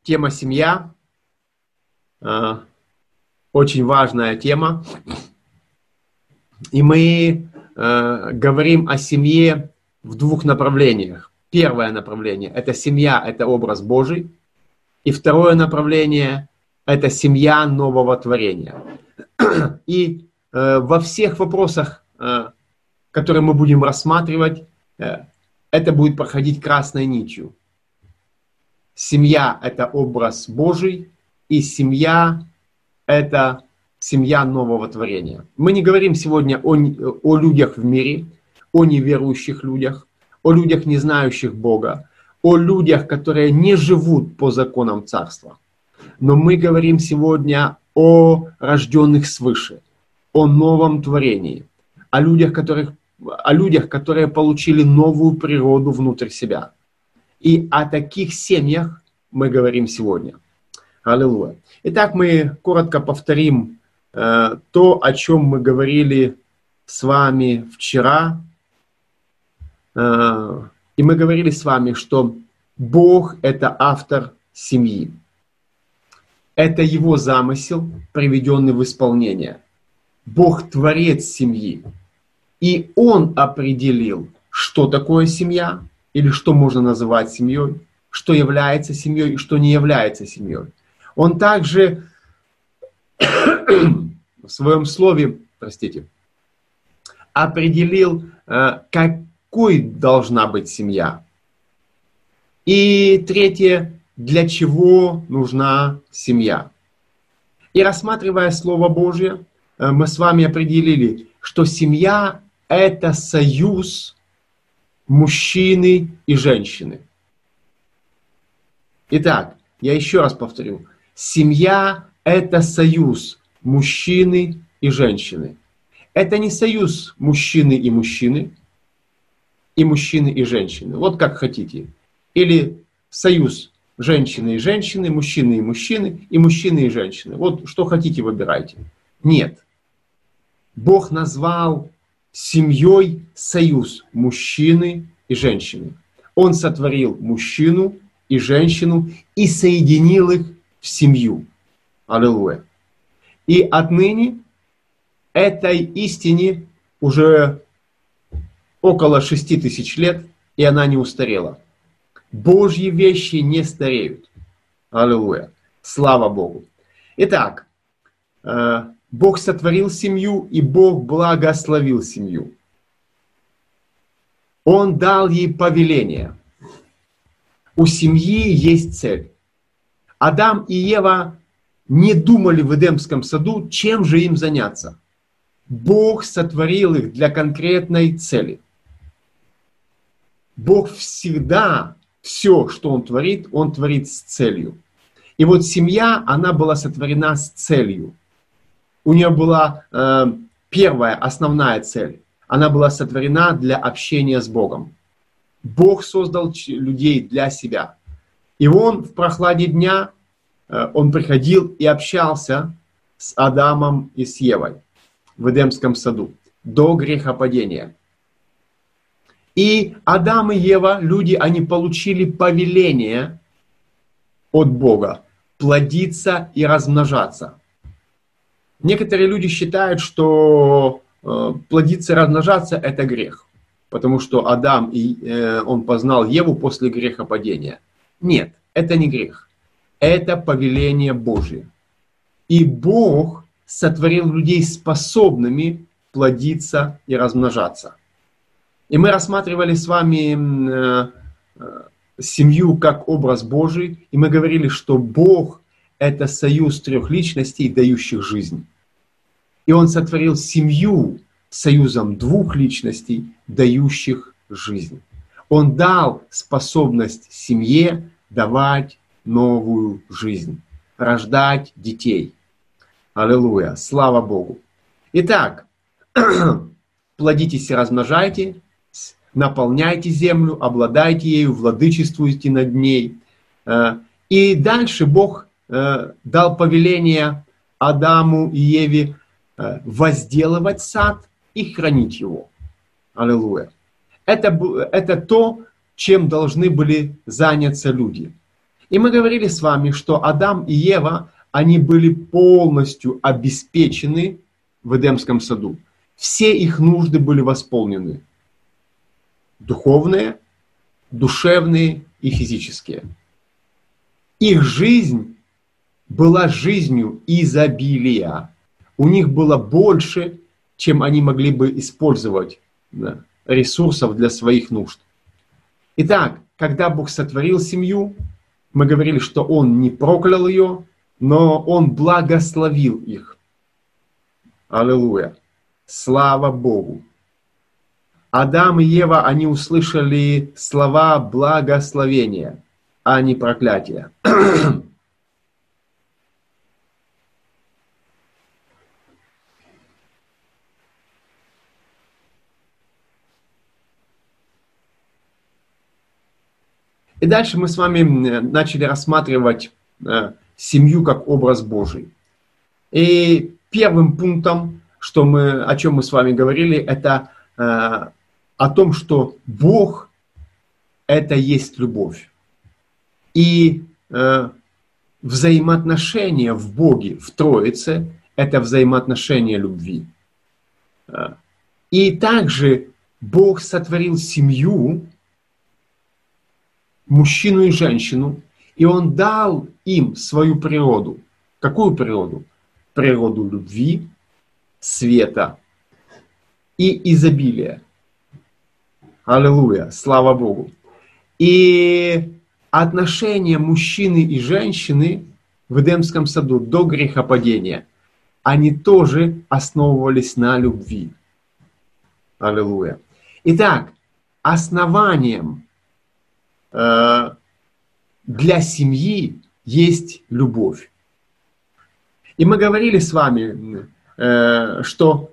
Тема семья, очень важная тема. И мы говорим о семье в двух направлениях. Первое направление – это семья, это образ Божий. И второе направление – это семья нового творения. И во всех вопросах, которые мы будем рассматривать, это будет проходить красной нитью. Семья – это образ Божий, и семья – это семья нового творения. Мы не говорим сегодня о людях в мире, о неверующих людях, о людях, не знающих Бога, о людях, которые не живут по законам Царства. Но мы говорим сегодня о рожденных свыше, о новом творении, о людях, которые получили новую природу внутрь себя. И о таких семьях мы говорим сегодня. Аллилуйя. Итак, мы коротко повторим то, о чем мы говорили с вами вчера. И мы говорили с вами, что Бог – это автор семьи. Это Его замысел, приведенный в исполнение. Бог – творец семьи. И Он определил, что такое семья, или что можно называть семьей, что является семьей и что не является семьей. Он также в своем слове, определил, какой должна быть семья. И третье, для чего нужна семья. И рассматривая Слово Божье, мы с вами определили, что семья – это союз мужчины и женщины. Итак, я еще раз повторю. Семья – это союз мужчины и женщины. Это не союз мужчины и мужчины и женщины. Вот как хотите. Или союз женщины и женщины, мужчины и мужчины и женщины. Вот что хотите, выбирайте. Нет. Бог назвал семьей союз мужчины и женщины. Он сотворил мужчину и женщину и соединил их в семью. Аллилуйя. И отныне этой истине уже около 6000 лет, и она не устарела. Божьи вещи не стареют. Аллилуйя. Слава Богу. Итак, Бог сотворил семью, и Бог благословил семью. Он дал ей повеление. У семьи есть цель. Адам и Ева не думали в Эдемском саду, чем же им заняться. Бог сотворил их для конкретной цели. Бог всегда, все, что Он творит с целью. И вот семья, она была сотворена с целью. У нее была первая, основная цель. Она была сотворена для общения с Богом. Бог создал людей для себя. И Он в прохладе дня, Он приходил и общался с Адамом и с Евой в Эдемском саду до грехопадения. И Адам и Ева, люди, они получили повеление от Бога плодиться и размножаться. Некоторые люди считают, что плодиться и размножаться – это грех, потому что Адам, он познал Еву после грехопадения. Нет, это не грех. Это повеление Божие. И Бог сотворил людей способными плодиться и размножаться. И мы рассматривали с вами семью как образ Божий, и мы говорили, что Бог – это союз трех личностей, дающих жизнь. И Он сотворил семью союзом двух личностей, дающих жизнь. Он дал способность семье давать новую жизнь, рождать детей. Аллилуйя, слава Богу. Итак, плодитесь и размножайте, наполняйте землю, обладайте ею, владычествуйте над ней. И дальше Бог дал повеление Адаму и Еве возделывать сад и хранить его. Аллилуйя. Это то, чем должны были заняться люди. И мы говорили с вами, что Адам и Ева, они были полностью обеспечены в Эдемском саду. Все их нужды были восполнены. Духовные, душевные и физические. Их жизнь была жизнью изобилия. У них было больше, чем они могли бы использовать, да, ресурсов для своих нужд. Итак, когда Бог сотворил семью, мы говорили, что Он не проклял ее, но Он благословил их. Аллилуйя! Слава Богу! Адам и Ева, они услышали слова благословения, а не проклятия. И дальше мы с вами начали рассматривать семью как образ Божий. И первым пунктом, о чем мы с вами говорили, это о том, что Бог – это есть любовь. И взаимоотношения в Боге, в Троице – это взаимоотношения любви. И также Бог сотворил семью, мужчину и женщину, и Он дал им свою природу. Какую природу? Природу любви, света и изобилия. Аллилуйя! Слава Богу! И отношения мужчины и женщины в Эдемском саду до грехопадения, они тоже основывались на любви. Аллилуйя! Итак, основанием для семьи есть любовь. И мы говорили с вами, что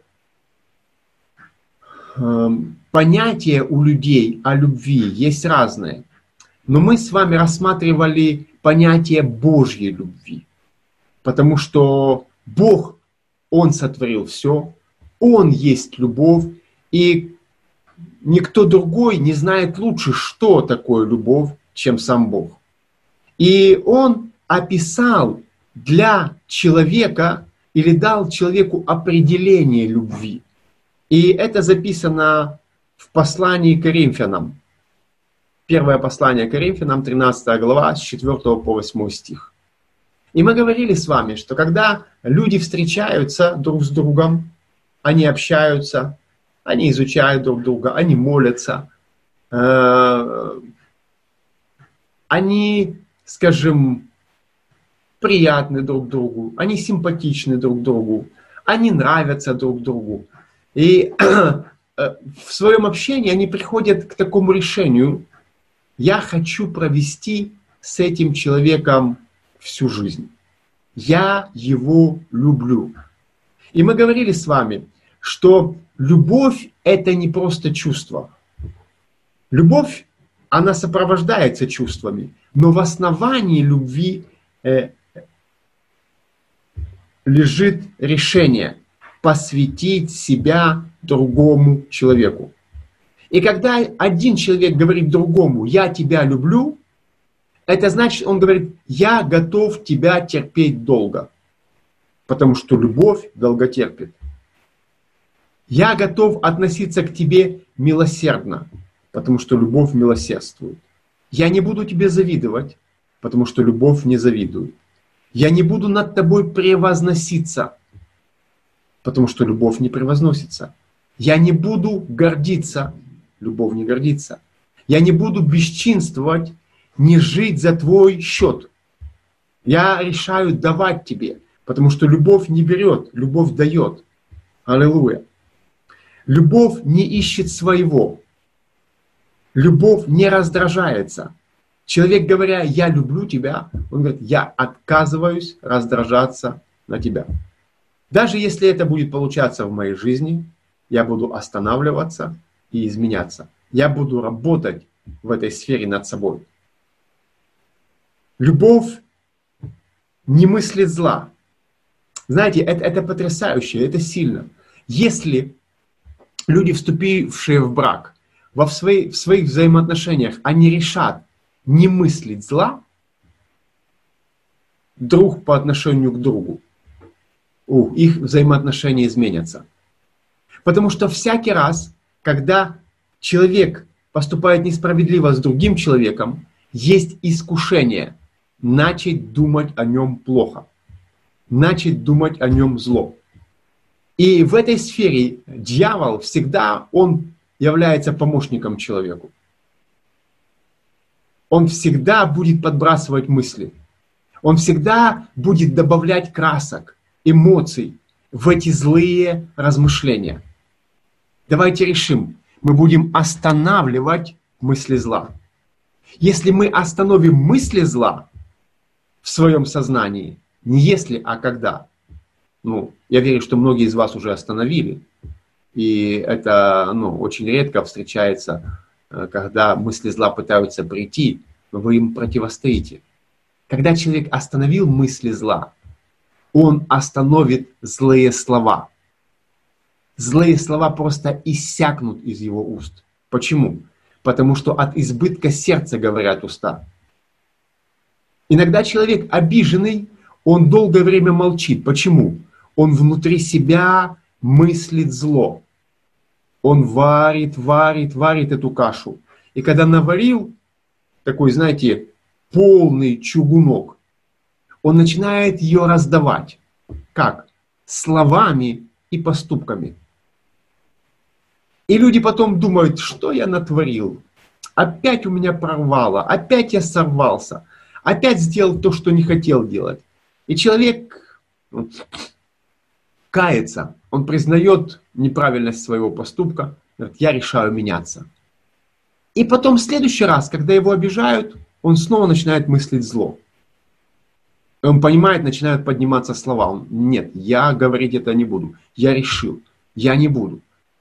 понятия у людей о любви есть разные. Но мы с вами рассматривали понятие Божьей любви. Потому что Бог, Он сотворил все, Он есть любовь, и никто другой не знает лучше, что такое любовь, чем сам Бог. И Он описал для человека или дал человеку определение любви. И это записано в послании к Коринфянам. Первое послание к Коринфянам, 13 глава, с 4 по 8 стих. И мы говорили с вами, что когда люди встречаются друг с другом, они общаются, они изучают друг друга, они молятся, они, скажем, приятны друг другу, они симпатичны друг другу, они нравятся друг другу. И в своем общении они приходят к такому решению: я хочу провести с этим человеком всю жизнь. Я его люблю. И мы говорили с вами, что любовь – это не просто чувство. Любовь, она сопровождается чувствами, но в основании любви лежит решение посвятить себя другому человеку. И когда один человек говорит другому: я тебя люблю, это значит, он говорит: я готов тебя терпеть долго, потому что любовь долготерпит. Я готов относиться к тебе милосердно, потому что любовь милосердствует. Я не буду тебе завидовать, потому что любовь не завидует. Я не буду над тобой превозноситься, потому что любовь не превозносится. Я не буду гордиться, любовь не гордится. Я не буду бесчинствовать, не жить за твой счет. Я решаю давать тебе, потому что любовь не берет, любовь дает. Аллилуйя. Любовь не ищет своего. Любовь не раздражается. Человек, говоря: я люблю тебя, он говорит: я отказываюсь раздражаться на тебя. Даже если это будет получаться в моей жизни, я буду останавливаться и изменяться. Я буду работать в этой сфере над собой. Любовь не мыслит зла. Знаете, это потрясающе, это сильно. Если люди, вступившие в брак, в своих взаимоотношениях, они решат не мыслить зла, друг по отношению к другу. Их взаимоотношения изменятся. Потому что всякий раз, когда человек поступает несправедливо с другим человеком, есть искушение начать думать о нем плохо, начать думать о нем зло. И в этой сфере дьявол всегда, он является помощником человеку. Он всегда будет подбрасывать мысли. Он всегда будет добавлять красок, эмоций в эти злые размышления. Давайте решим, мы будем останавливать мысли зла. Если мы остановим мысли зла в своем сознании, не если, а когда. Я верю, что многие из вас уже остановили. И это очень редко встречается, когда мысли зла пытаются прийти, но вы им противостоите. Когда человек остановил мысли зла, он остановит злые слова. Злые слова просто иссякнут из его уст. Почему? Потому что от избытка сердца говорят уста. Иногда человек обиженный, он долгое время молчит. Почему? Он внутри себя мыслит зло. Он варит эту кашу. И когда наварил такой, знаете, полный чугунок, он начинает ее раздавать. Как? Словами и поступками. И люди потом думают, что я натворил? Опять у меня прорвало, опять я сорвался, опять сделал то, что не хотел делать. И человек кается, он признает неправильность своего поступка, говорит, я решаю меняться. И потом в следующий раз, когда его обижают, он снова начинает мыслить зло. И он понимает, начинают подниматься слова. Он, нет, я говорить это не буду. Я решил, я не буду.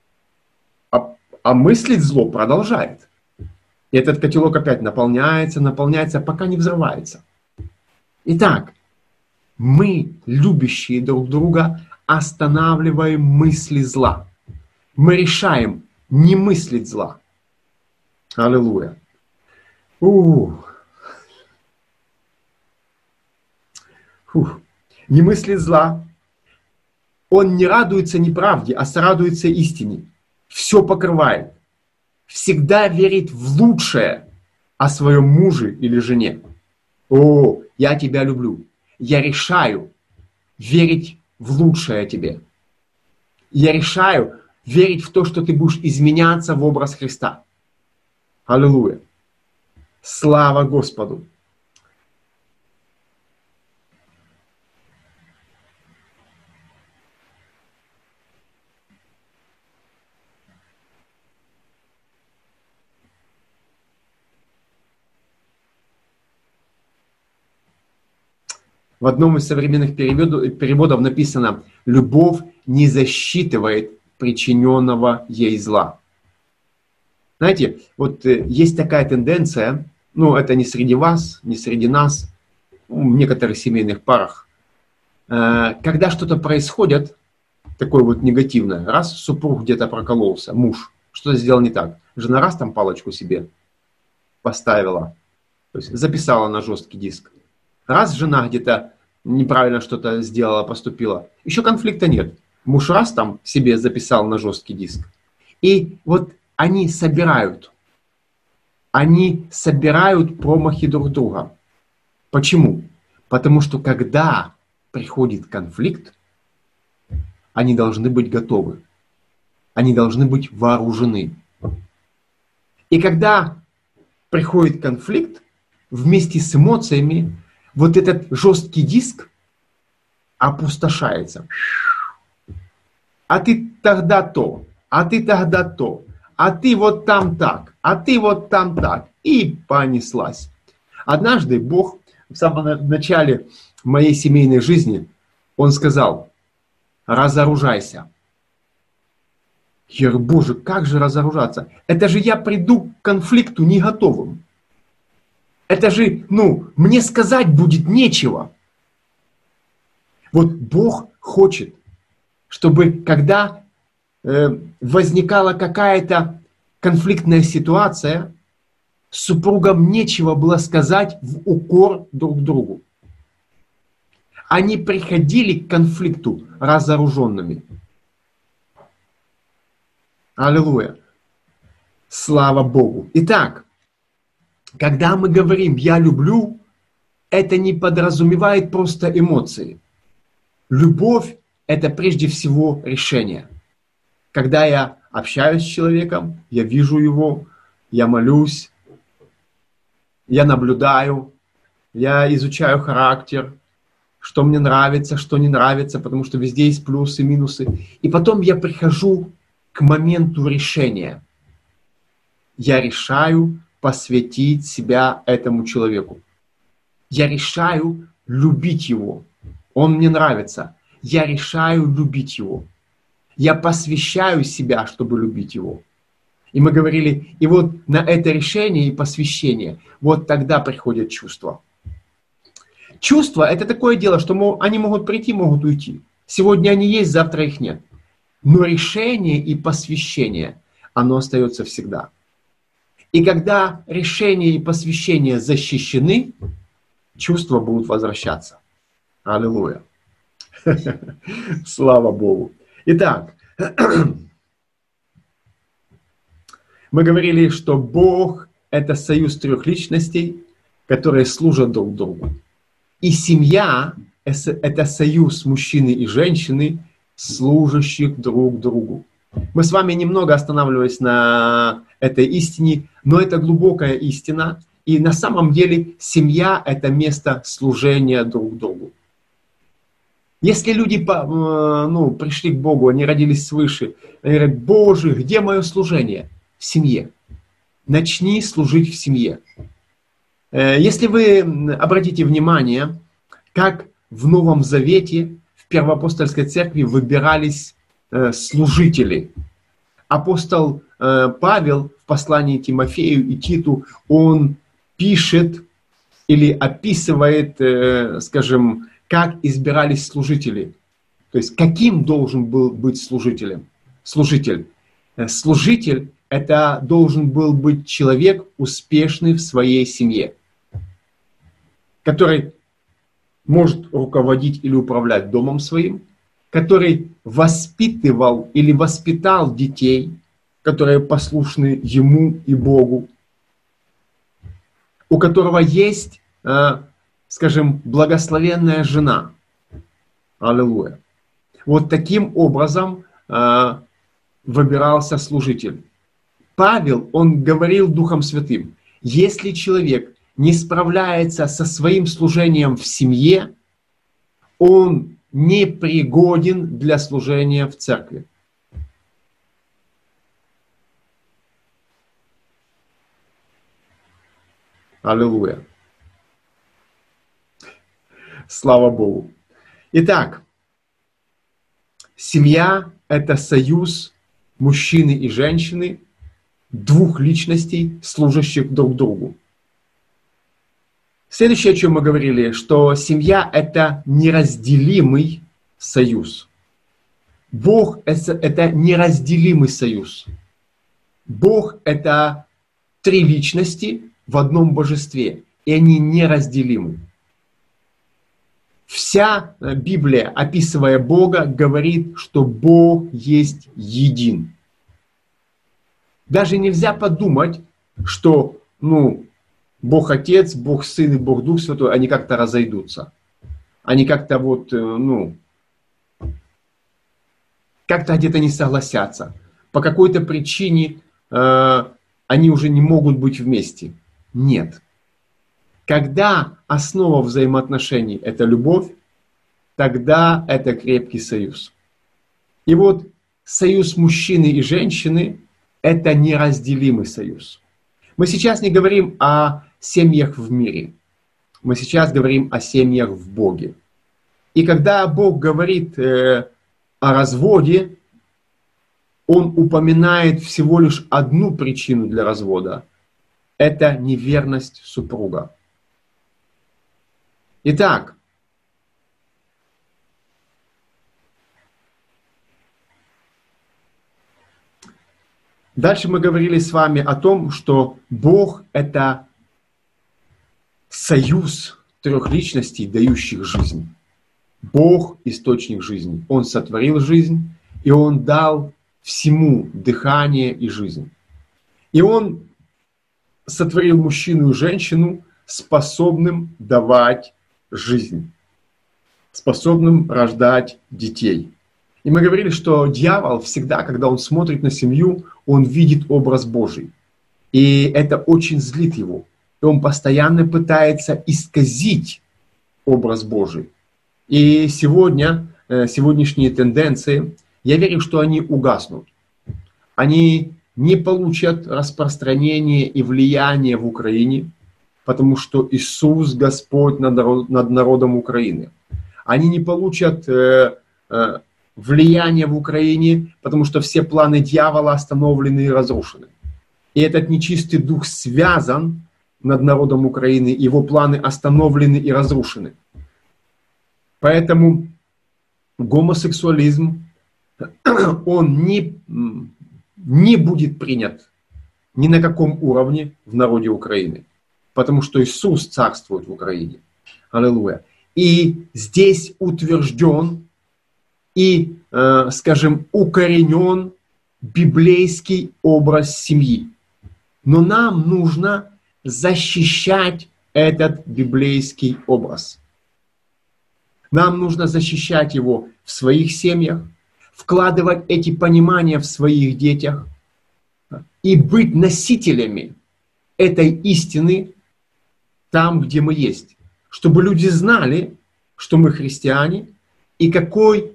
А мыслить зло продолжает. И этот котелок опять наполняется, пока не взрывается. Итак, мы, любящие друг друга, останавливаем мысли зла. Мы решаем не мыслить зла. Аллилуйя. Не мыслит зла. Он не радуется неправде, а сорадуется истине. Все покрывает. Всегда верит в лучшее о своем муже или жене. Я тебя люблю. Я решаю верить в лучшее о тебе. Я решаю верить в то, что ты будешь изменяться в образ Христа. Аллилуйя. Слава Господу. В одном из современных переводов написано: «Любовь не засчитывает причиненного ей зла». Знаете, вот есть такая тенденция, это не среди вас, не среди нас, в некоторых семейных парах, когда что-то происходит, такое вот негативное, раз супруг где-то прокололся, муж, что-то сделал не так, жена раз там палочку себе поставила, то есть записала на жесткий диск. Раз жена где-то неправильно что-то сделала, поступила, еще конфликта нет. Муж раз там себе записал на жесткий диск. И вот они собирают промахи друг друга. Почему? Потому что когда приходит конфликт, они должны быть готовы. Они должны быть вооружены. И когда приходит конфликт, вместе с эмоциями, вот этот жесткий диск опустошается. А ты тогда то, а ты тогда то, а ты вот там так, а ты вот там так. И понеслась. Однажды Бог в самом начале моей семейной жизни, Он сказал: разоружайся. Я говорю: Боже, как же разоружаться? Это же я приду к конфликту не готовым. Это же, мне сказать будет нечего. Вот Бог хочет, чтобы когда возникала какая-то конфликтная ситуация, супругам нечего было сказать в укор друг другу. они приходили к конфликту разоруженными. Аллилуйя. Слава Богу. Итак, когда мы говорим «я люблю», это не подразумевает просто эмоции. Любовь – это прежде всего решение. Когда я общаюсь с человеком, я вижу его, я молюсь, я наблюдаю, я изучаю характер, что мне нравится, что не нравится, потому что везде есть плюсы, минусы. И потом я прихожу к моменту решения. Я решаю посвятить себя этому человеку. Я решаю любить его. Он мне нравится. Я решаю любить его. Я посвящаю себя, чтобы любить его. И мы говорили, и вот на это решение и посвящение, вот тогда приходят чувства. Чувства – это такое дело, что они могут прийти, могут уйти. Сегодня они есть, завтра их нет. Но решение и посвящение, оно остается всегда. И когда решение и посвящение защищены, чувства будут возвращаться. Аллилуйя. Слава Богу. Итак, мы говорили, что Бог – это союз трех личностей, которые служат друг другу. И семья – это союз мужчины и женщины, служащих друг другу. Мы с вами немного останавливались на этой истине, но это глубокая истина. И на самом деле семья – это место служения друг другу. Если люди пришли к Богу, они родились свыше, они говорят: «Боже, где мое служение?» В семье. Начни служить в семье. Если вы обратите внимание, как в Новом Завете, в Первоапостольской церкви выбирались служители. Апостол Павел в послании Тимофею и Титу, он пишет или описывает, скажем, как избирались служители. То есть, каким должен был быть служителем? Служитель. Служитель – это должен был быть человек, успешный в своей семье, который может руководить или управлять домом своим, который воспитывал или воспитал детей, которые послушны ему и Богу, у которого есть, скажем, благословенная жена. Аллилуйя. Вот таким образом выбирался служитель. Павел, он говорил Духом Святым: если человек не справляется со своим служением в семье, он не пригоден для служения в церкви. Аллилуйя. Слава Богу. Итак, семья – это союз мужчины и женщины, двух личностей, служащих друг другу. Следующее, о чем мы говорили, что семья – это неразделимый союз. Бог – это неразделимый союз. Бог – это три личности в одном божестве, и они неразделимы. Вся Библия, описывая Бога, говорит, что Бог есть един. Даже нельзя подумать, что Бог Отец, Бог Сын и Бог Дух Святой, они как-то разойдутся. Они как-то как-то где-то не согласятся. По какой-то причине они уже не могут быть вместе. Нет. Когда основа взаимоотношений – это любовь, тогда это крепкий союз. И вот союз мужчины и женщины – это неразделимый союз. Мы сейчас не говорим о семьях в мире. Мы сейчас говорим о семьях в Боге. И когда Бог говорит о разводе, Он упоминает всего лишь одну причину для развода. Это неверность супруга. Итак, дальше мы говорили с вами о том, что Бог – это союз трех личностей, дающих жизнь. Бог – источник жизни. Он сотворил жизнь, и Он дал всему дыхание и жизнь. И Он сотворил мужчину и женщину, способным давать жизнь, способным рождать детей. И мы говорили, что дьявол всегда, когда он смотрит на семью, он видит образ Божий. И это очень злит его. И он постоянно пытается исказить образ Божий. И сегодняшние тенденции, я верю, что они угаснут. Они не получат распространения и влияния в Украине, потому что Иисус Господь над народом Украины. Они не получат влияния в Украине, потому что все планы дьявола остановлены и разрушены. И этот нечистый дух связан над народом Украины, его планы остановлены и разрушены. Поэтому гомосексуализм, он не будет принят ни на каком уровне в народе Украины, потому что Иисус царствует в Украине. Аллилуйя. И здесь утвержден и, укоренен библейский образ семьи. Но нам нужно защищать этот библейский образ. Нам нужно защищать его в своих семьях, вкладывать эти понимания в своих детях и быть носителями этой истины там, где мы есть. Чтобы люди знали, что мы христиане, и какой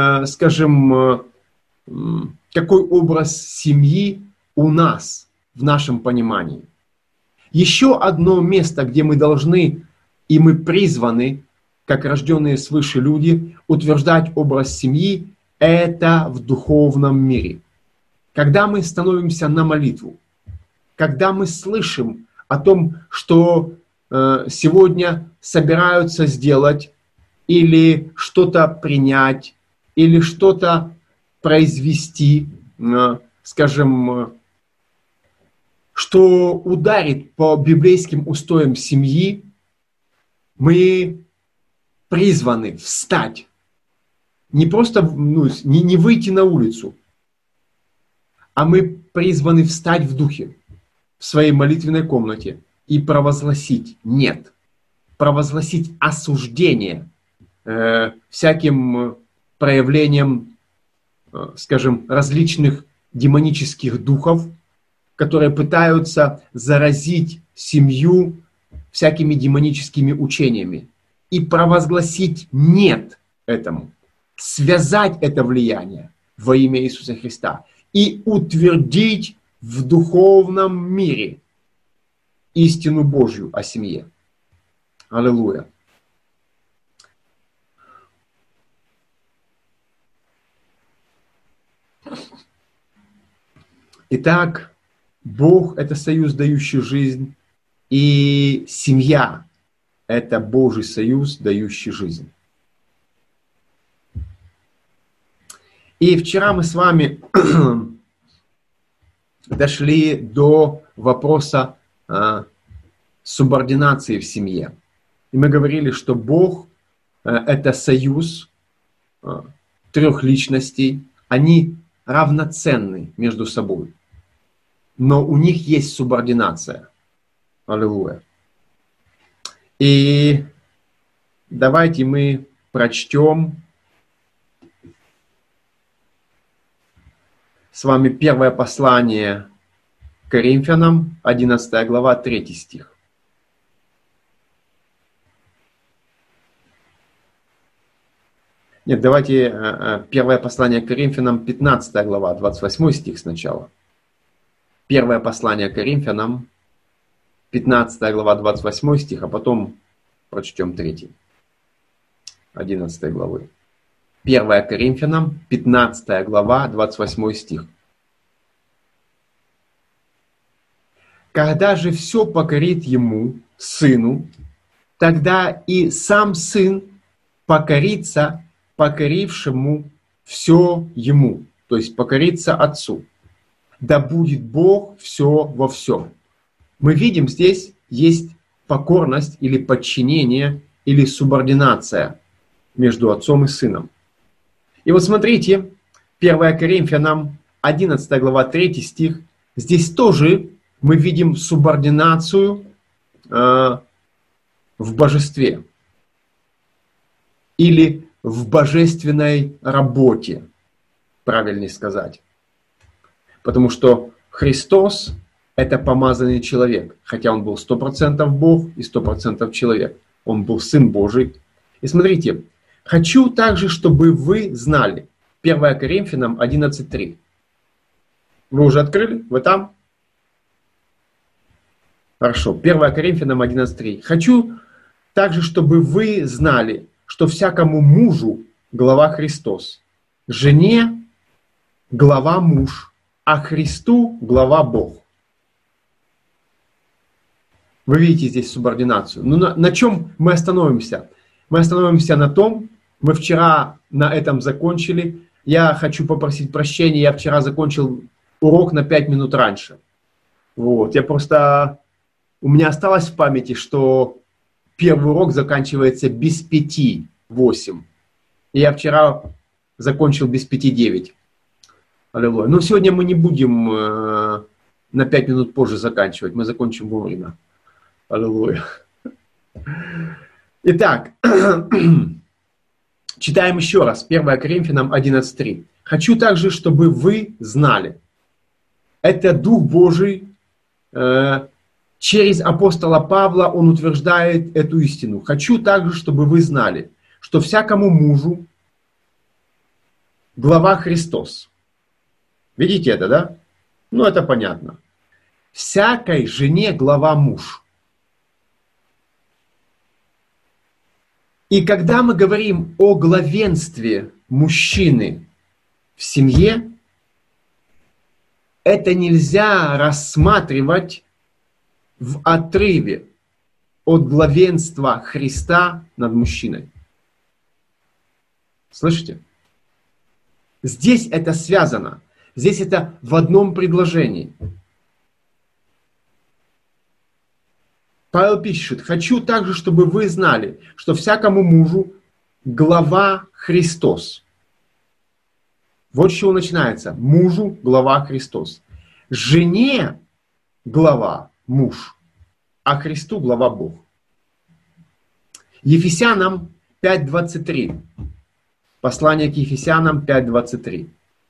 образ семьи у нас в нашем понимании. Еще одно место, где мы должны и мы призваны, как рожденные свыше люди, утверждать образ семьи, это в духовном мире. Когда мы становимся на молитву, когда мы слышим о том, что сегодня собираются сделать, или что-то принять, или что-то произвести, что ударит по библейским устоям семьи, мы призваны встать. Не просто не выйти на улицу, а мы призваны встать в духе, в своей молитвенной комнате и провозгласить нет, провозгласить осуждение всяким проявлением, различных демонических духов, которые пытаются заразить семью всякими демоническими учениями и провозгласить нет этому, связать это влияние во имя Иисуса Христа и утвердить в духовном мире истину Божью о семье. Аллилуйя. Итак, Бог – это союз, дающий жизнь, и семья – это Божий союз, дающий жизнь. И вчера мы с вами дошли до вопроса субординации в семье. И мы говорили, что Бог – это союз трех личностей, они равноценны между собой. Но у них есть субординация. Аллилуйя. И давайте мы прочтем с вами первое послание к Коринфянам, 11 глава, 3 стих. Нет, давайте первое послание к Коринфянам, 15 глава, 28 стих сначала. Первое послание к Коринфянам, 15 глава, 28 стих, а потом прочтем 3, 11 главы. 1 Коринфянам, 15 глава, 28 стих. «Когда же все покорит ему, сыну, тогда и сам сын покорится покорившему все ему», то есть покорится отцу. «Да будет Бог все во всем». Мы видим, здесь есть покорность или подчинение, или субординация между отцом и сыном. И вот смотрите, 1 Коринфянам, 11 глава, 3 стих. Здесь тоже мы видим субординацию в божестве или в божественной работе, правильнее сказать. Потому что Христос – это помазанный человек, хотя Он был 100% Бог и 100% человек. Он был Сын Божий. И смотрите, хочу также, чтобы вы знали. 1 Коринфянам 11.3. Вы уже открыли? Вы там? Хорошо. 1 Коринфянам 11.3. Хочу также, чтобы вы знали, что всякому мужу глава Христос, жене глава муж, а Христу глава Бог. Вы видите здесь субординацию. Ну, на чем мы остановимся? Мы остановимся на том, мы вчера на этом закончили. Я хочу попросить прощения, я вчера закончил урок на 5 минут раньше. Вот. У меня осталось в памяти, что первый урок заканчивается без 5:08. И я вчера закончил без 5:09. Аллилуйя. Но сегодня мы не будем на 5 минут позже заканчивать, мы закончим вовремя. Аллилуйя. Итак, читаем еще раз. 1 Коринфянам 11.3. Хочу также, чтобы вы знали. Это Дух Божий. Через апостола Павла он утверждает эту истину. Хочу также, чтобы вы знали, что всякому мужу глава Христос. Видите это, да? Ну, это понятно. Всякой жене глава муж. И когда мы говорим о главенстве мужчины в семье, это нельзя рассматривать в отрыве от главенства Христа над мужчиной. Слышите? Здесь это связано. Здесь это в одном предложении. Павел пишет: хочу также, чтобы вы знали, что всякому мужу глава Христос. Вот с чего начинается. Мужу глава Христос. Жене глава муж, а Христу глава Бог. Ефесянам 5:23. Послание к Ефесянам 5:23.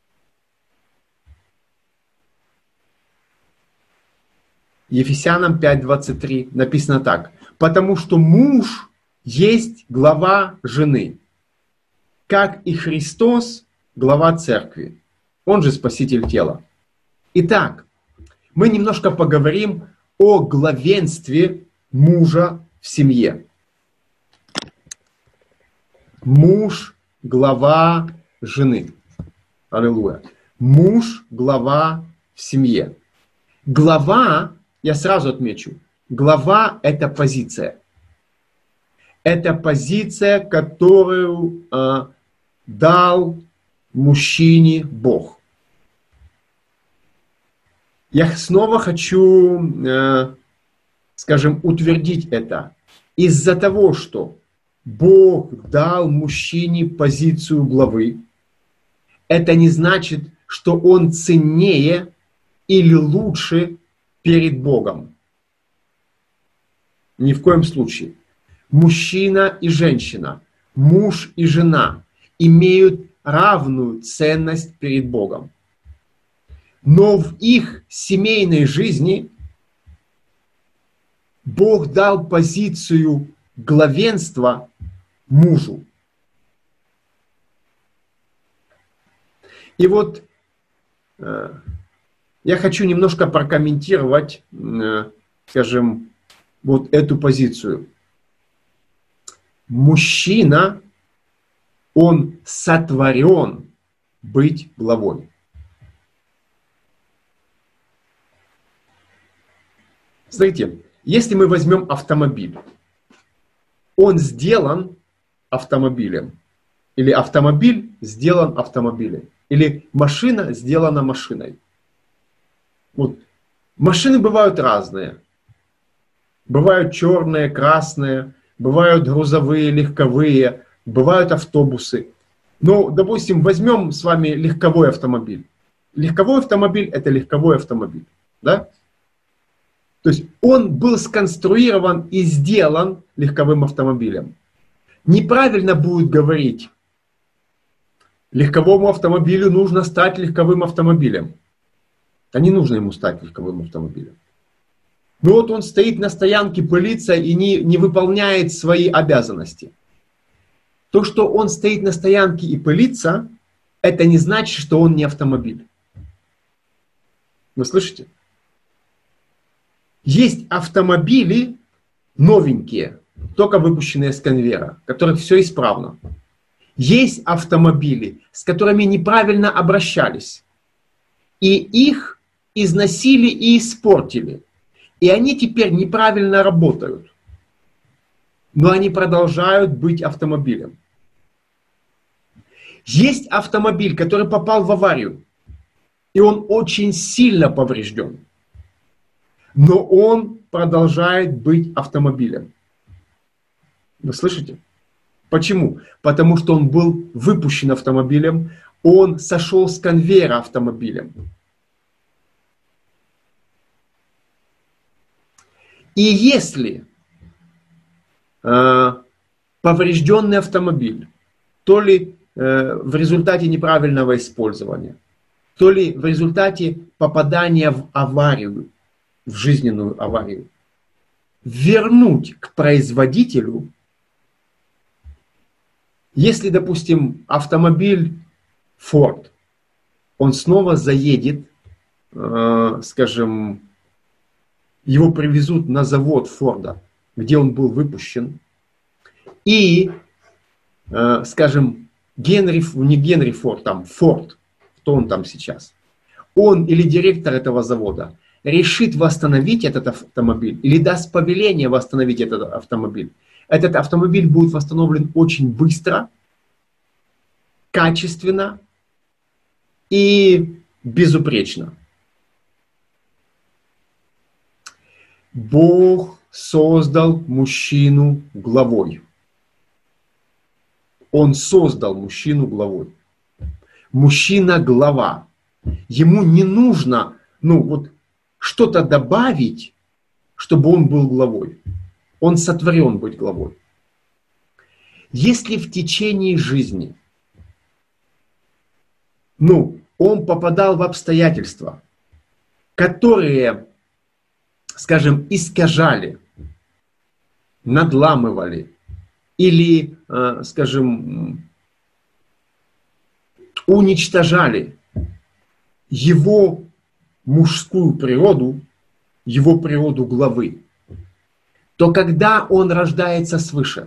Ефесянам 5:23 написано так. Потому что муж есть глава жены, как и Христос глава церкви. Он же спаситель тела. Итак, мы немножко поговорим о главенстве мужа в семье. Муж – глава жены. Аллилуйя. Муж – глава в семье. Глава, я сразу отмечу, глава – это позиция. Это позиция, которую дал мужчине Бог. Я снова хочу, скажем, утвердить это. Из-за того, что Бог дал мужчине позицию главы, это не значит, что он ценнее или лучше перед Богом. Ни в коем случае. Мужчина и женщина, муж и жена имеют равную ценность перед Богом. Но в их семейной жизни Бог дал позицию главенства мужу. И вот я хочу немножко прокомментировать, скажем, вот эту позицию. Мужчина, он сотворен быть главой. Смотрите, если мы возьмем автомобиль, он сделан автомобилем, или автомобиль сделан автомобилем, или машина сделана машиной. Вот. Машины бывают разные. Бывают черные, красные, бывают грузовые, легковые, бывают автобусы. Ну, допустим, возьмем с вами легковой автомобиль. Легковой автомобиль – это легковой автомобиль. Да? То есть он был сконструирован и сделан легковым автомобилем. Неправильно будет говорить, легковому автомобилю нужно стать легковым автомобилем. А не нужно ему стать легковым автомобилем. Но вот он стоит на стоянке, пылится и не выполняет свои обязанности. То, что он стоит на стоянке и пылится, это не значит, что он не автомобиль. Вы слышите? Есть автомобили новенькие, только выпущенные с конвейера, в которых все исправно. Есть автомобили, с которыми неправильно обращались. И их износили и испортили. И они теперь неправильно работают. Но они продолжают быть автомобилем. Есть автомобиль, который попал в аварию. И он очень сильно поврежден. Но он продолжает быть автомобилем. Вы слышите? Почему? Потому что он был выпущен автомобилем, он сошел с конвейера автомобилем. И если поврежденный автомобиль, то ли в результате неправильного использования, то ли в результате попадания в аварию, в жизненную аварию, вернуть к производителю, если, допустим, автомобиль Ford, он снова заедет, скажем, его привезут на завод Форда, где он был выпущен, и, скажем, не Генри Форд, там Форд, кто он там сейчас, он или директор этого завода решит восстановить этот автомобиль или даст повеление восстановить этот автомобиль. Этот автомобиль будет восстановлен очень быстро, качественно и безупречно. Бог создал мужчину главой. Он создал мужчину главой. Мужчина глава. Ему не нужно, что-то добавить, чтобы он был главой. Он сотворен быть главой. Если в течение жизни, он попадал в обстоятельства, которые, скажем, искажали, надламывали или, скажем, уничтожали его мужскую природу, его природу главы, то когда он рождается свыше,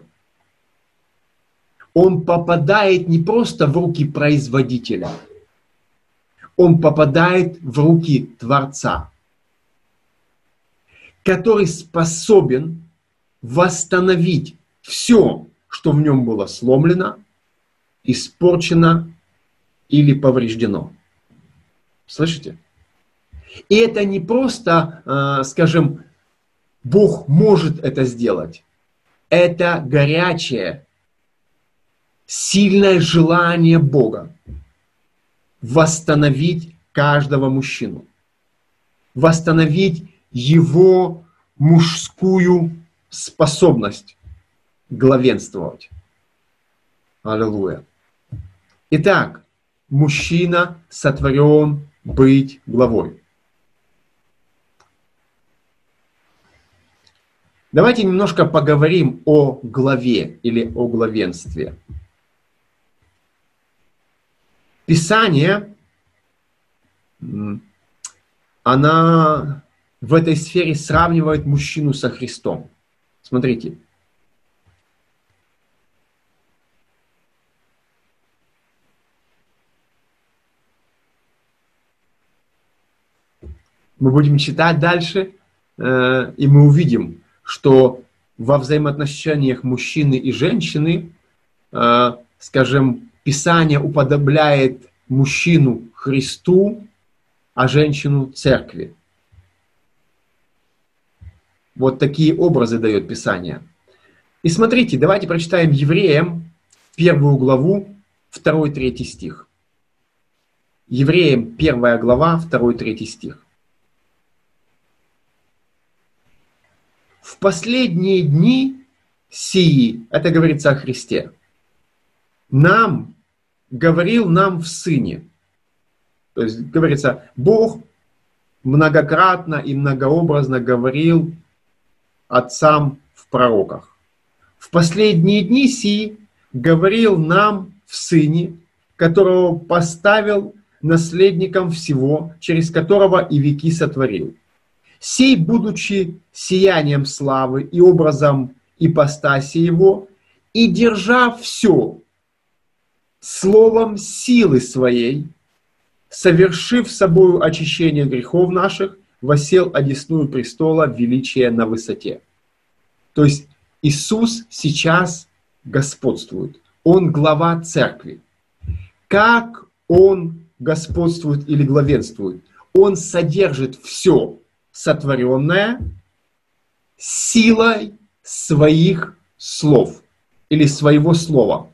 он попадает не просто в руки производителя, он попадает в руки Творца, который способен восстановить все, что в нем было сломлено, испорчено или повреждено. Слышите? И это не просто, скажем, Бог может это сделать. Это горячее, сильное желание Бога восстановить каждого мужчину, восстановить его мужскую способность главенствовать. Аллилуйя. Итак, мужчина сотворен быть главой. Давайте немножко поговорим о главе или о главенстве. Писание, она в этой сфере сравнивает мужчину со Христом. Смотрите. Мы будем читать дальше, и мы увидим, что во взаимоотношениях мужчины и женщины, скажем, Писание уподобляет мужчину Христу, а женщину церкви. Вот такие образы дает Писание. И смотрите, давайте прочитаем Евреям первую главу, 2-3 стих. Евреям 1 глава, 2-3 стих. В последние дни сии, это говорится о Христе, говорил нам в Сыне. То есть, говорится, Бог многократно и многообразно говорил отцам в пророках. В последние дни сии говорил нам в Сыне, которого поставил наследником всего, через которого и веки сотворил. Сей, будучи сиянием славы и образом ипостаси его, и держа все словом силы своей, совершив собою очищение грехов наших, воссел одесную престола величия на высоте. То есть Иисус сейчас господствует. Он глава церкви. Как Он господствует или главенствует? Он содержит все сотворенное силой своих слов или своего слова.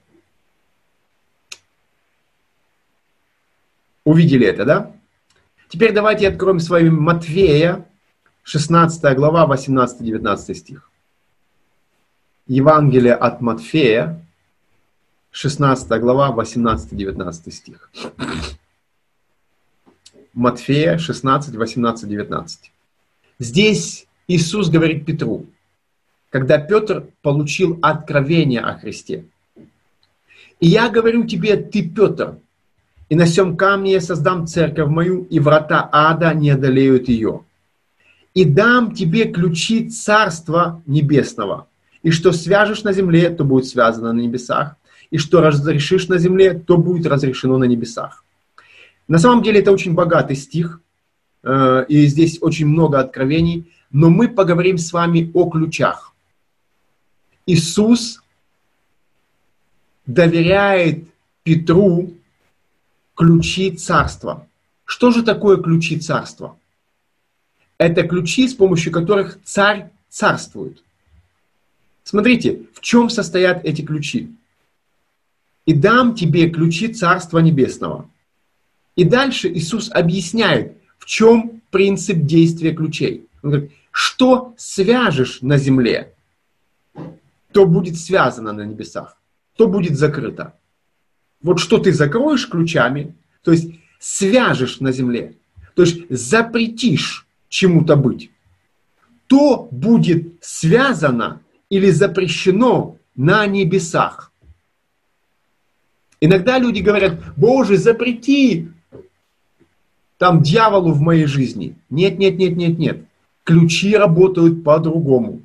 Увидели это, да? Теперь давайте откроем с вами Матфея, 16 глава, 18-19 стих. Евангелие от Матфея, 16 глава, 18-19 стих. Матфея 16, 18, 19. Здесь Иисус говорит Петру, когда Петр получил откровение о Христе. «И я говорю тебе, ты Петр, и на сем камне я создам церковь мою, и врата ада не одолеют ее. И дам тебе ключи Царства Небесного. И что свяжешь на земле, то будет связано на небесах. И что разрешишь на земле, то будет разрешено на небесах». На самом деле это очень богатый стих, и здесь очень много откровений, но мы поговорим с вами о ключах. Иисус доверяет Петру ключи царства. Что же такое ключи царства? Это ключи, с помощью которых царь царствует. Смотрите, в чем состоят эти ключи. «И дам тебе ключи Царства Небесного». И дальше Иисус объясняет, в чем принцип действия ключей. Он говорит, что свяжешь на земле, то будет связано на небесах, то будет закрыто. Вот что ты закроешь ключами, то есть свяжешь на земле, то есть запретишь чему-то быть, то будет связано или запрещено на небесах. Иногда люди говорят, Боже, запрети там дьяволу в моей жизни. Нет, нет, нет, нет, нет. Ключи работают по-другому.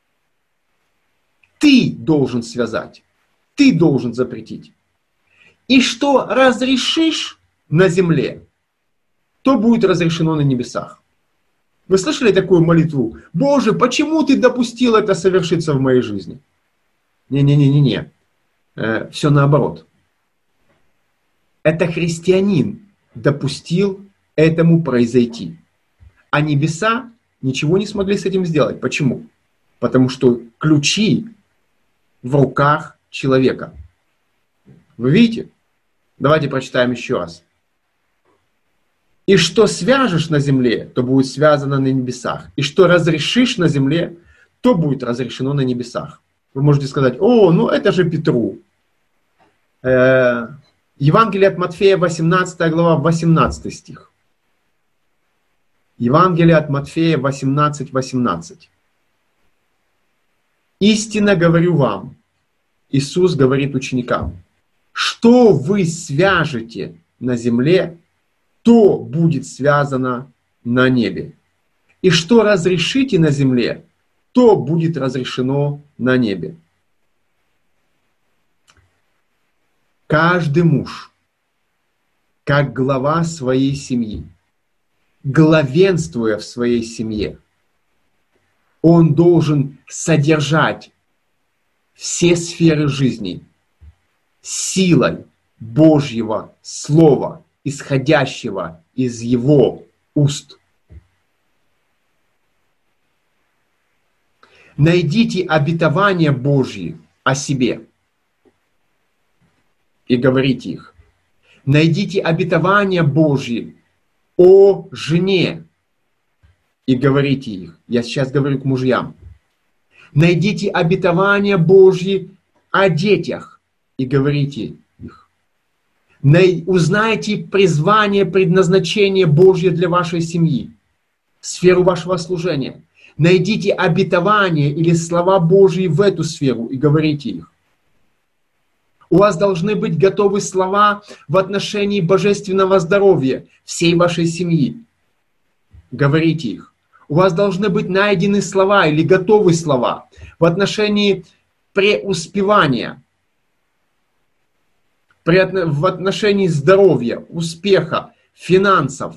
Ты должен связать, ты должен запретить. И что разрешишь на земле, то будет разрешено на небесах. Вы слышали такую молитву? Боже, почему ты допустил это совершиться в моей жизни? Не-не-не-не-не. Все наоборот. Это христианин допустил этому произойти. А небеса ничего не смогли с этим сделать. Почему? Потому что ключи в руках человека. Вы видите? Давайте прочитаем еще раз. «И что свяжешь на земле, то будет связано на небесах. И что разрешишь на земле, то будет разрешено на небесах». Вы можете сказать, ну это же Петру. Евангелие от Матфея, 18 глава, 18 стих. Евангелие от Матфея 18, 18. «Истинно говорю вам», Иисус говорит ученикам, «что вы свяжете на земле, то будет связано на небе. И что разрешите на земле, то будет разрешено на небе». Каждый муж, как глава своей семьи, главенствуя в своей семье, он должен содержать все сферы жизни силой Божьего Слова, исходящего из его уст. Найдите обетования Божьи о себе. и говорите их. Найдите обетования Божьи о жене и говорите их. Я сейчас говорю к мужьям. Найдите обетования Божьи о детях и говорите их. Узнайте призвание, предназначение Божье для вашей семьи, сферу вашего служения. Найдите обетования или слова Божьи в эту сферу и говорите их. У вас должны быть готовы слова в отношении божественного здоровья всей вашей семьи. Говорите их. У вас должны быть найдены слова или готовы слова в отношении преуспевания, в отношении здоровья, успеха, финансов,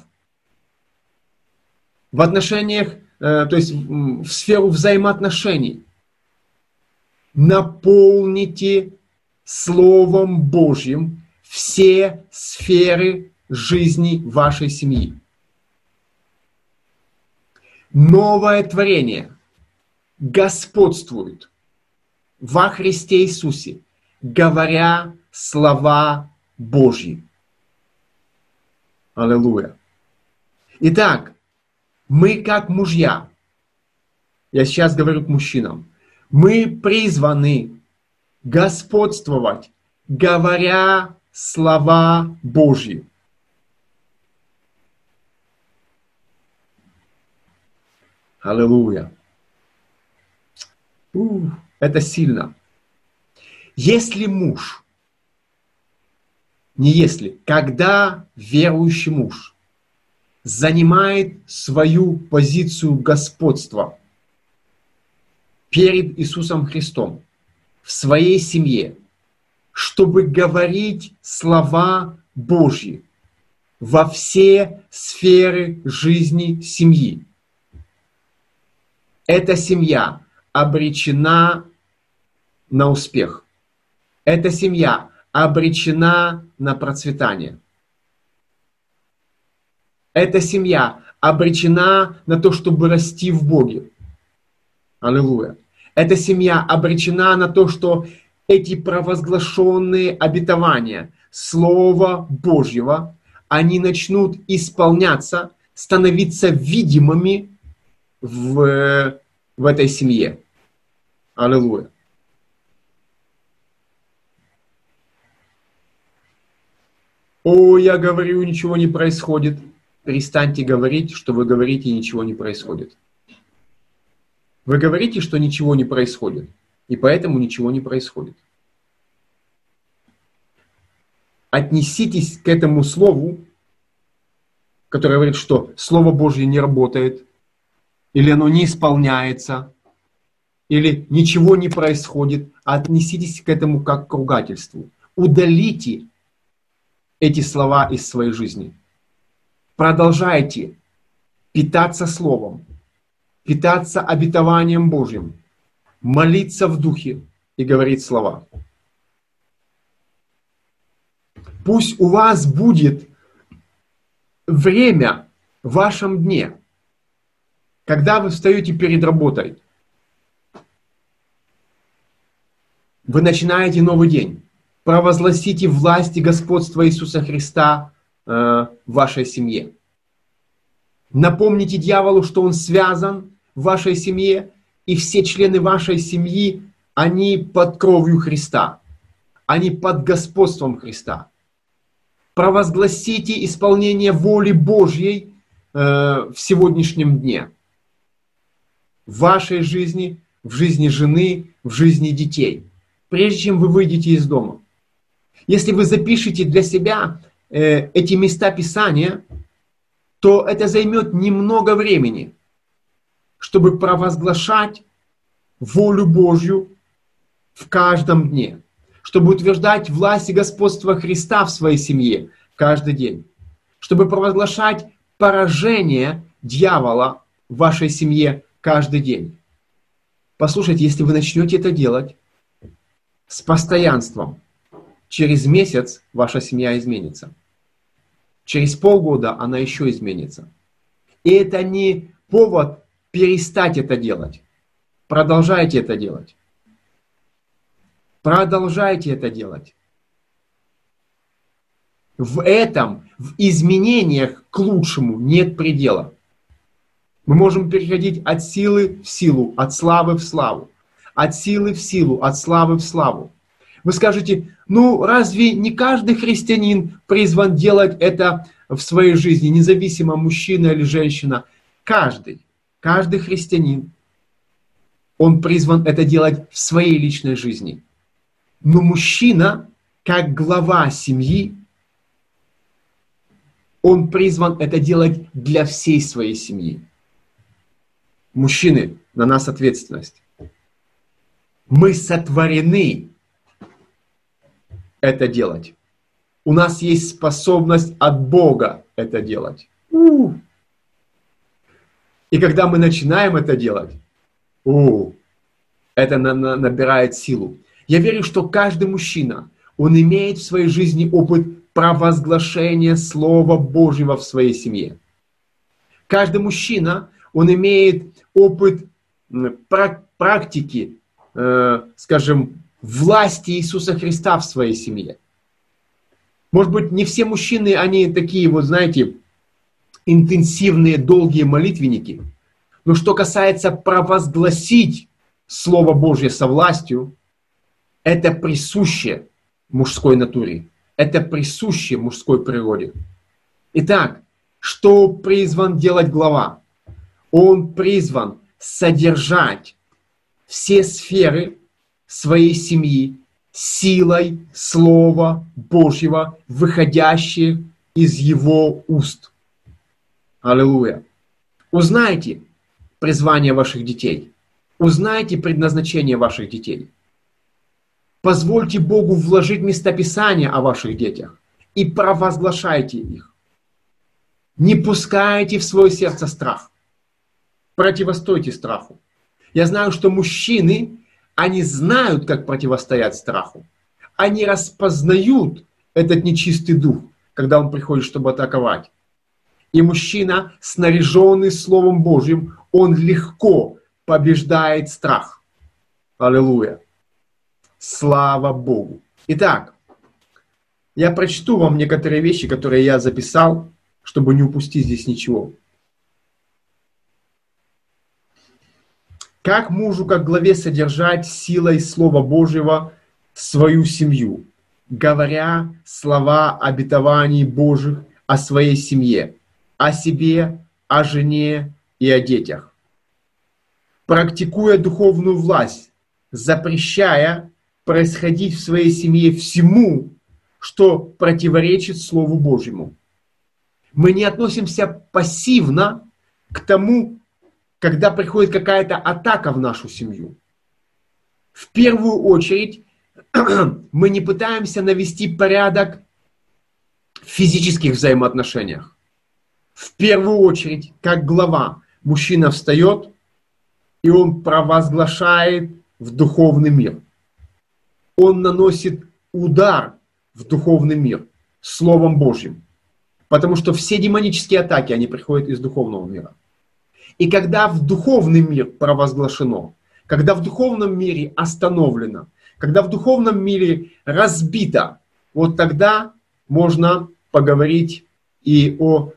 в отношениях, то есть в сферу взаимоотношений. Наполните Словом Божьим все сферы жизни вашей семьи. Новое творение господствует во Христе Иисусе, говоря слова Божьи. Аллилуйя. Итак, мы как мужья, я сейчас говорю к мужчинам, мы призваны господствовать, говоря слова Божьи. Аллилуйя. Это сильно. Если муж, не если, когда верующий муж занимает свою позицию господства перед Иисусом Христом в своей семье, чтобы говорить слова Божьи во все сферы жизни семьи, эта семья обречена на успех. Эта семья обречена на процветание. Эта семья обречена на то, чтобы расти в Боге. Аллилуйя. Эта семья обречена на то, что эти провозглашенные обетования Слова Божьего, они начнут исполняться, становиться видимыми в этой семье. Аллилуйя. О, я говорю, ничего не происходит. Перестаньте говорить, что вы говорите, и ничего не происходит. Вы говорите, что ничего не происходит, и поэтому ничего не происходит. Отнеситесь к этому слову, которое говорит, что Слово Божье не работает, или оно не исполняется, или ничего не происходит. Отнеситесь к этому как к ругательству. Удалите эти слова из своей жизни. Продолжайте питаться Словом, питаться обетованием Божьим, молиться в Духе и говорить слова. Пусть у вас будет время в вашем дне, когда вы встаете перед работой, вы начинаете новый день. Провозгласите власть и господство Иисуса Христа в вашей семье. Напомните дьяволу, что он связан в вашей семье, и все члены вашей семьи, они под кровью Христа. Они под господством Христа. Провозгласите исполнение воли Божьей в сегодняшнем дне. В вашей жизни, в жизни жены, в жизни детей. Прежде чем вы выйдете из дома. Если вы запишете для себя эти места Писания, то это займет немного времени, чтобы провозглашать волю Божью в каждом дне, чтобы утверждать власть и господство Христа в своей семье каждый день, чтобы провозглашать поражение дьявола в вашей семье каждый день. Послушайте, если вы начнете это делать с постоянством, через месяц ваша семья изменится. Через полгода она еще изменится. И это не повод перестать это делать. Продолжайте это делать. Продолжайте это делать. В этом, в изменениях к лучшему нет предела. Мы можем переходить от силы в силу, от славы в славу, от силы в силу, от славы в славу. Вы скажете, ну разве не каждый христианин призван делать это в своей жизни, независимо мужчина или женщина? Каждый христианин, он призван это делать в своей личной жизни. Но мужчина, как глава семьи, он призван это делать для всей своей семьи. Мужчины, на нас ответственность. Мы сотворены это делать. У нас есть способность от Бога это делать. И когда мы начинаем это делать, это набирает силу. Я верю, что каждый мужчина, он имеет в своей жизни опыт провозглашения Слова Божьего в своей семье. Каждый мужчина, он имеет опыт практики, скажем, власти Иисуса Христа в своей семье. Может быть, не все мужчины, они такие, вот знаете, интенсивные, долгие молитвенники. Но что касается провозгласить Слово Божье со властью, это присуще мужской натуре. Это присуще мужской природе. Итак, что призван делать глава? Он призван содержать все сферы своей семьи силой Слова Божьего, выходящее из его уст. Аллилуйя. Узнайте призвание ваших детей. Узнайте предназначение ваших детей. Позвольте Богу вложить местописание о ваших детях и провозглашайте их. Не пускайте в свое сердце страх. Противостойте страху. Я знаю, что мужчины, они знают, как противостоять страху. Они распознают этот нечистый дух, когда он приходит, чтобы атаковать. И мужчина, снаряженный Словом Божьим, он легко побеждает страх. Аллилуйя. Слава Богу. Итак, я прочту вам некоторые вещи, которые я записал, чтобы не упустить здесь ничего. Как мужу, как главе содержать силой Слова Божьего свою семью, говоря слова обетований Божьих о своей семье, о себе, о жене и о детях. Практикуя духовную власть, запрещая происходить в своей семье всему, что противоречит Слову Божьему. Мы не относимся пассивно к тому, когда приходит какая-то атака в нашу семью. В первую очередь, мы не пытаемся навести порядок в физических взаимоотношениях. В первую очередь, как глава, мужчина встает, и он провозглашает в духовный мир. Он наносит удар в духовный мир Словом Божьим. Потому что все демонические атаки, они приходят из духовного мира. И когда в духовный мир провозглашено, когда в духовном мире остановлено, когда в духовном мире разбито, вот тогда можно поговорить и о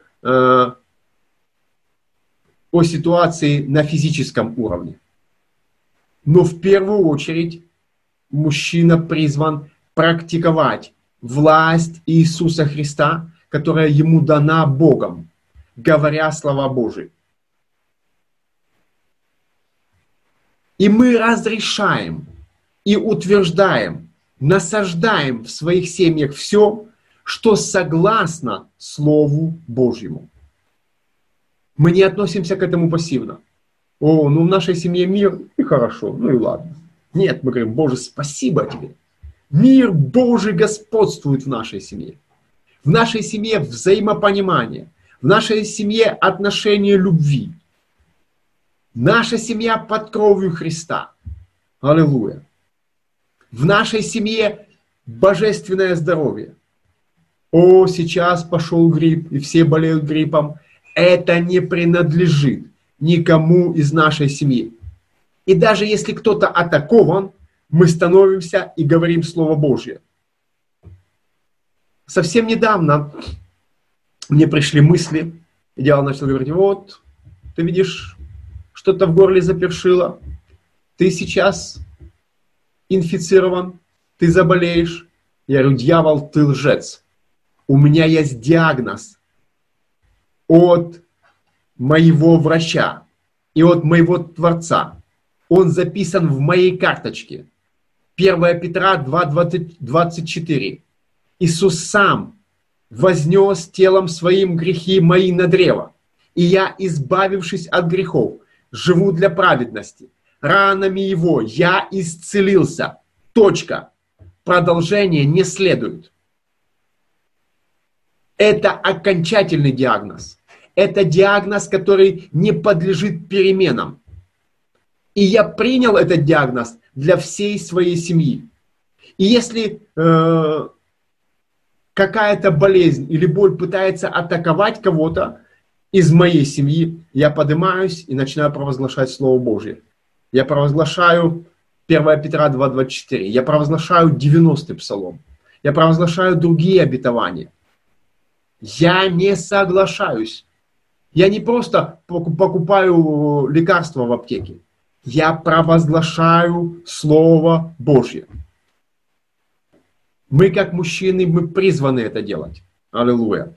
ситуации на физическом уровне. Но в первую очередь мужчина призван практиковать власть Иисуса Христа, которая ему дана Богом, говоря слова Божьи. И мы разрешаем и утверждаем, насаждаем в своих семьях все, что согласно Слову Божьему. Мы не относимся к этому пассивно. В нашей семье мир, и хорошо, и ладно. Нет, мы говорим, Боже, спасибо тебе. Мир Божий господствует в нашей семье. В нашей семье взаимопонимание. В нашей семье отношение любви. Наша семья под кровью Христа. Аллилуйя. В нашей семье божественное здоровье. Сейчас пошел грипп, и все болеют гриппом. Это не принадлежит никому из нашей семьи. И даже если кто-то атакован, мы становимся и говорим Слово Божье. совсем недавно мне пришли мысли, и дьявол начал говорить: вот, ты видишь, что-то в горле запершило, ты сейчас инфицирован, ты заболеешь. Я говорю: дьявол, ты лжец. У меня есть диагноз от моего врача и от моего Творца. Он записан в моей карточке. 1 Петра 2:24. Иисус сам вознес телом своим грехи мои на древо. И я, избавившись от грехов, живу для праведности. Ранами Его я исцелился. Точка. Продолжение не следует. Это окончательный диагноз. Это диагноз, который не подлежит переменам. И я принял этот диагноз для всей своей семьи. И если какая-то болезнь или боль пытается атаковать кого-то из моей семьи, я поднимаюсь и начинаю провозглашать Слово Божье. Я провозглашаю 1 Петра 2:24. Я провозглашаю 90-й псалом. Я провозглашаю другие обетования. Я не соглашаюсь. Я не просто покупаю лекарства в аптеке. Я провозглашаю Слово Божье. Мы, как мужчины, мы призваны это делать. Аллилуйя.